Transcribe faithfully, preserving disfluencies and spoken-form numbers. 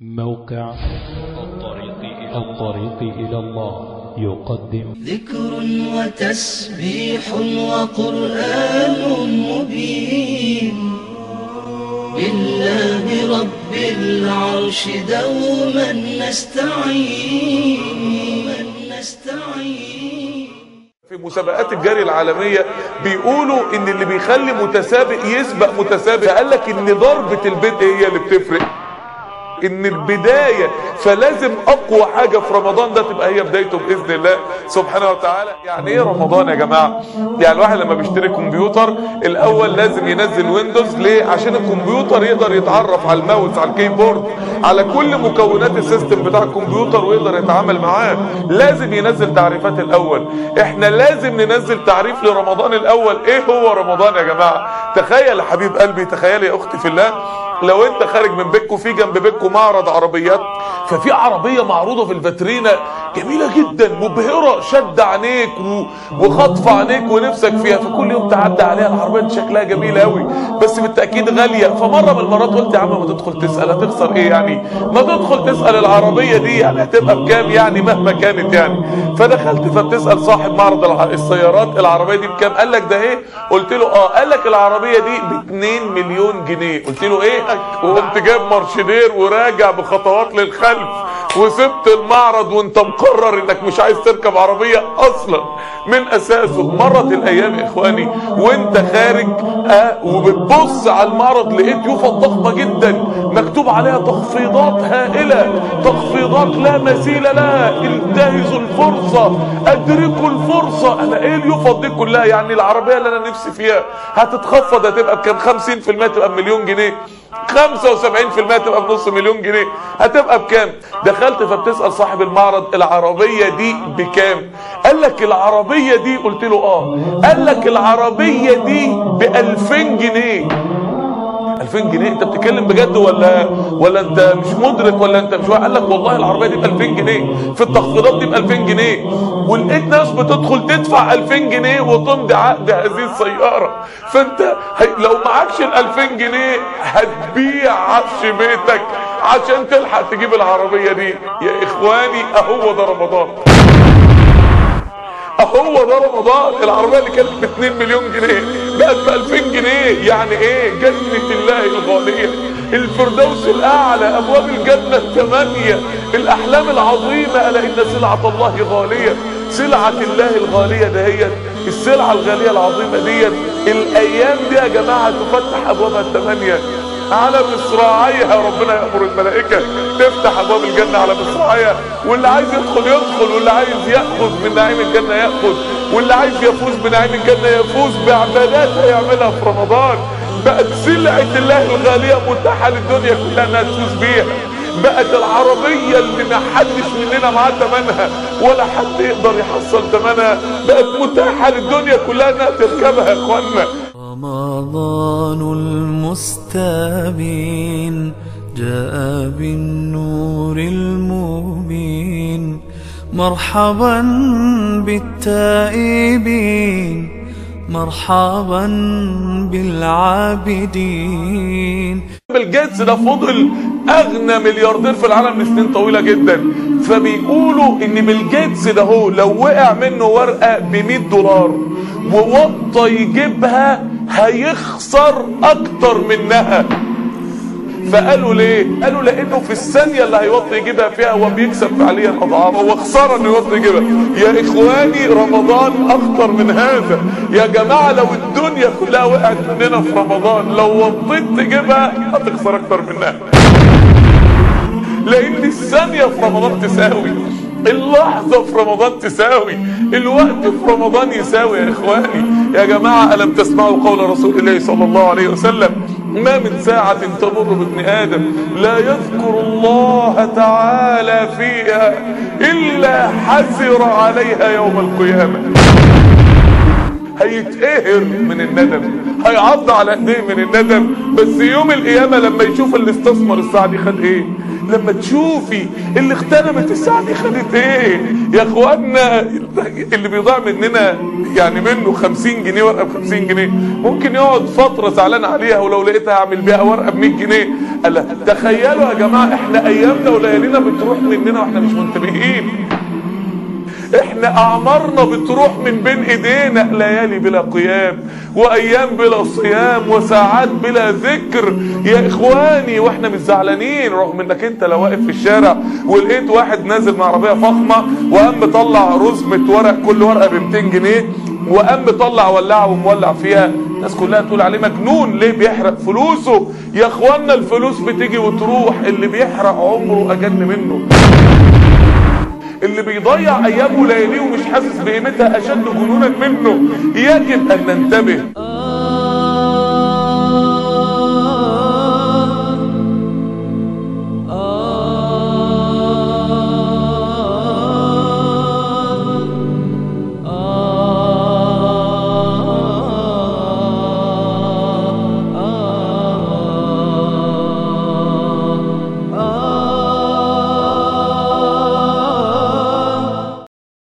موقع الطريق إلى, الطريق إلى الله يقدم ذكر وتسبيح وقرآن مبين لله رب العرش دوما نستعين نستعين. في مسابقات الجري العالمية بيقولوا ان اللي بيخلي متسابق يسبق متسابق، قال لك ان ضربة البدء هي اللي بتفرق، ان البداية فلازم اقوى حاجة في رمضان ده تبقى هي بدايته باذن الله سبحانه وتعالى. يعني ايه رمضان يا جماعة؟ يعني الواحد لما بيشتري كمبيوتر الاول لازم ينزل ويندوز. ليه؟ عشان الكمبيوتر يقدر يتعرف على الماوس، على الكيبورد، على كل مكونات السيستم بتاع الكمبيوتر ويقدر يتعامل معاه. لازم ينزل تعريفات الاول. احنا لازم ننزل تعريف لرمضان الاول. ايه هو رمضان يا جماعة؟ تخيل يا حبيب قلبي، تخيل يا اختي في الله، لو انت خارج من بيتكو في جنب بيتكو معرض عربيات، ففي عربية معروضة في الفاترينا جميلة جدا مبهرة، شد عينيك وخطف عينيك ونفسك فيها، فكل يوم تعدي عليها العربية دي شكلها جميل قوي بس بالتأكيد غالية. فمرة من المرات قلت يا عم ما تدخل تسأل، هتخسر ايه يعني؟ ما تدخل تسأل العربية دي يعني هتبقى بكام يعني مهما كانت يعني. فدخلت فبتسأل صاحب معرض السيارات العربية دي بكام؟ قال لك ده ايه؟ قلت له اه. قال لك العربية دي ب اتنين مليون جنيه. قلت له ايه؟ وقمت جايب مرشدير وراجع بخطوات للخلف وسبت المعرض وانت مقرر انك مش عايز تركب عربية اصلا من اساسه. مرت الايام يا اخواني وانت خارج اه وبتبص على المعرض لقيت يوفط ضخمة جدا مكتوب عليها تخفيضات هائلة، تخفيضات لا مثيل لها، انتهزوا الفرصة، ادركوا الفرصة. انا ايه اليوفط دي كلها؟ يعني العربية اللي انا نفسي فيها هتتخفض، هتبقى بكام؟ خمسين في المية تبقى بمليون جنيه، خمسة وسبعين في المية تبقى بنص مليون جنيه، هتبقى بكام؟ دخلت فبتسأل صاحب المعرض العربية دي بكام؟ قال لك العربية دي، قلت له اه. قال لك العربية دي بألفين جنيه. ألفين جنيه؟ انت بتتكلم بجد ولا ولا انت مش مدرك ولا انت مش واعي؟ قال لك والله العربيه دي ب ألفين جنيه، في التخفيضات دي ب ألفين جنيه، ولقيت ناس بتدخل تدفع ألفين جنيه وتمضي عقد هذه السياره. فانت لو معكش ال ألفين جنيه هتبيع عفش بيتك عشان تلحق تجيب العربيه دي. يا اخواني اهو ده رمضان، اهو ده رمضان. العربية اللي كانت ب اتنين مليون جنيه بقت ب ألفين جنيه. يعني ايه؟ جنة الله الغالية، الفردوس الاعلى، ابواب الجنة الثمانية، الاحلام العظيمة. الا ان سلعة الله غالية، سلعة الله الغالية دهيت، السلعة الغالية العظيمة ديت الايام دي يا جماعة تفتح ابوابها الثمانية على مصراعيها. ربنا يأمر الملائكة تفتح ابواب الجنة على مصراعيها، واللي عايز يدخل يدخل، واللي عايز يأخذ من نعيم الجنة يأخذ، واللي عايز يفوز بنعيم الجنة يفوز بعبادات هيعملها في رمضان. بقت سلعة الله الغالية متاحة للدنيا كلها انها تفوز بيها. بقت العربية اللي ما حدش مننا معاه ثمنها ولا حد يقدر يحصل ثمنها بقت متاحة للدنيا كلها انها تركبها يا اخوانا. رمضان المستبين جاء بالنور المبين، مرحبا بالتائبين، مرحبا بالعابدين. بيل جيتس ده فضل اغنى ملياردير في العالم لسنين طويله جدا، فبيقولوا ان بيل جيتس ده هو لو وقع منه ورقه ب مية دولار ووطى يجيبها هيخسر اكتر منها. فقالوا ليه؟ قالوا لانه في الثانيه اللي هيوطي يجيبها فيها هو بيكسب فعليا اضعاف، هو خساره انه يوطي يجيبها. يا اخواني رمضان اخطر من هذا يا جماعه. لو الدنيا كلها وقعت مننا في رمضان لو وطيت تجيبها هتخسر اكتر منها، لان الثانيه في رمضان تساوي، اللحظة في رمضان تساوي، الوقت في رمضان يساوي. يا اخواني يا جماعة ألم تسمعوا قول رسول الله صلى الله عليه وسلم: ما من ساعة تمر بابن آدم لا يذكر الله تعالى فيها إلا حسر عليها يوم القيامة. هيتقهر من الندم، هيعض على ايديه من الندم، بس يوم القيامة لما يشوف اللي استثمر الساعة دي خد ايه، لما تشوفي اللي اغتنمت الساعة دي خدت ايه يا اخوانا. اللي بيضيع مننا يعني منه خمسين جنيه ورقة بخمسين جنيه ممكن يقعد فترة زعلان عليها، ولو لقيتها اعمل بيها ورقة بمية جنيه. قال تخيلوا يا جماعة احنا ايامنا وليالينا بتروح مننا واحنا مش منتبهين. احنا اعمارنا بتروح من بين ايدينا، ليالي بلا قيام وايام بلا صيام وساعات بلا ذكر يا اخواني، واحنا مش زعلانين. رغم انك انت لو واقف في الشارع ولقيت واحد نازل مع عربيه فخمه وقام مطلع رزمه ورق، كل ورقه ب مئتين جنيه، وقام مطلع ولاعه ومولع فيها، الناس كلها تقول عليه مجنون ليه بيحرق فلوسه. يا اخوانا الفلوس بتيجي وتروح، اللي بيحرق عمره اجن منه. اللي بيضيع ايامه ولياليه ومش حاسس بقيمتها اشد جنونا منه. يجب ان ننتبه.